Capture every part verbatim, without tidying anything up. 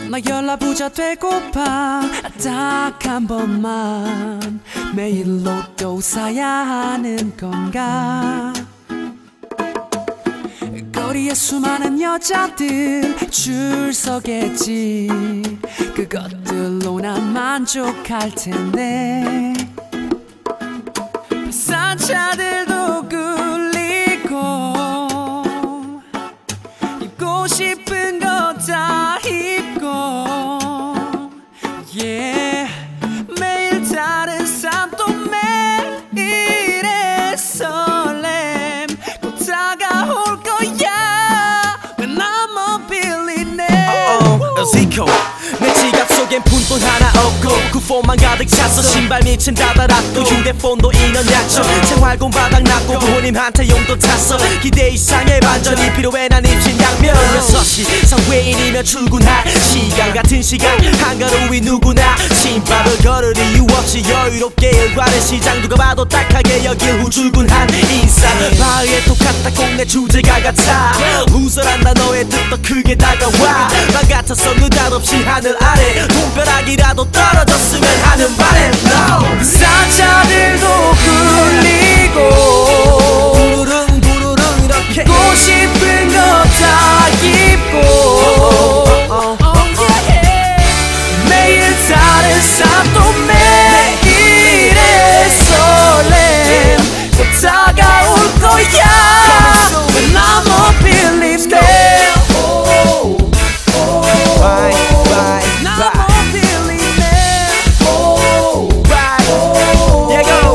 나 연락부자 되고파 딱 한 번만 매일 로또 사야 하는 건가. 거리에 수많은 여자들 줄 서겠지. 그것들로 난 만족할 텐데. 비싼 차들도 굴리고 입고 싶은 거 다 입고 yeah. 매일 다른 삶 또 매일의 설렘 곧 다가올 거야. When I'm a billionaire. Zico 내 지갑 속엔 푼돈 하나 없고 구폰만 가득 찼어. 신발 밑은 닫아놨고 휴대폰도 인원 약점. 생활곤 바닥났고 부모님한테 용돈 탔어. 기대 이상의 반전이 필요해. 난 임신 양면 여섯 시 사회인이면 출근할 시간 같은 시간 한가로이 누구나 신밥을 걸을 이유 없이 여유롭게 일과는 시장. 누가 봐도 딱하게 여길 후 출근한 인상. 바위에 똑같다 꼭 내 주제가 같아. 우설한다 너의 뜻도 크게 다가와. 맘 같아서 느닷없이 하늘 아래 돈벼락이라도 떨어졌으면 하는 바람. No. 비싼 차들도 굴리고 부르릉 부르릉 이렇게 입고 싶은 거 다 입고 어, 어, oh, yeah. 매일 다른 삶 또 매일의 설렘 곧 다가올 거야. When I'm a billionaire. Bye, bye, I'm bye. a billionaire. Yeah, go.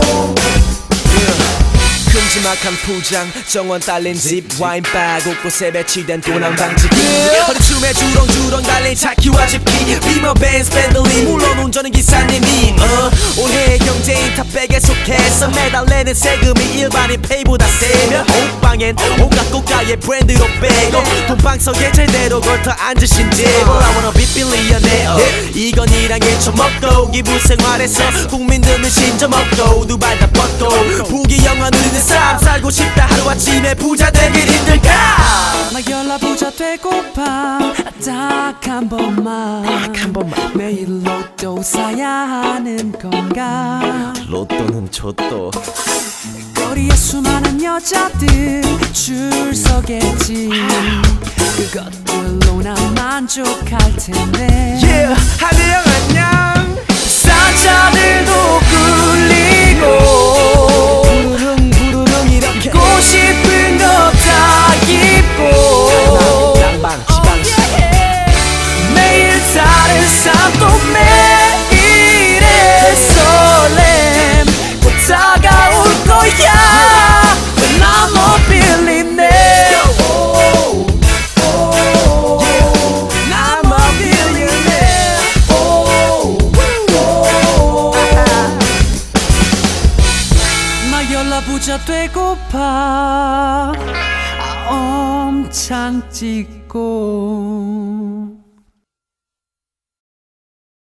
큼지막한 포장 정원 딸린 집 와인바 곳곳에 배치된 도난 방지기. 허리춤에 주렁주렁 달린 차키와 집기. 비머 벤츠 밴들리 물론 운전은 기사님이. 어, 올해의 경제인 탑백에 속해서 매달리는 세금이 일반인 페이보다 세며 옷방엔 온갖 고가의 브랜드로 빼고 돈방석에 제대로 걸터 앉으신 제보. I wanna be billionaire. 이건 이랑 일초 먹고 기부 생활에서 국민들은 신점 없고 두 발 다 뻗고 부귀 영화 누리는 삶 살고 싶다. 하루아침에 부자 되길 힘들까. 나 연락부자 되고파 딱 한 번만 딱 한 번만 매일 로또 사야 하는 건가. 로또는 줬또. 거리에 수많은 여자들 줄 서겠지. 그것들로 난 만족할 텐데. Yeah, 하늘형 안녕. 비싼 차들도 굴리고 부르릉 부르릉 이렇게 입고 싶은 거 다 입고 낭방 지방시 매일 다른 삶 또 매일의 설렘 곧 다가올 거야. When I'm a billionaire. I'm a billionaire. 나 연락부자 되고파 아, 엄청 찍고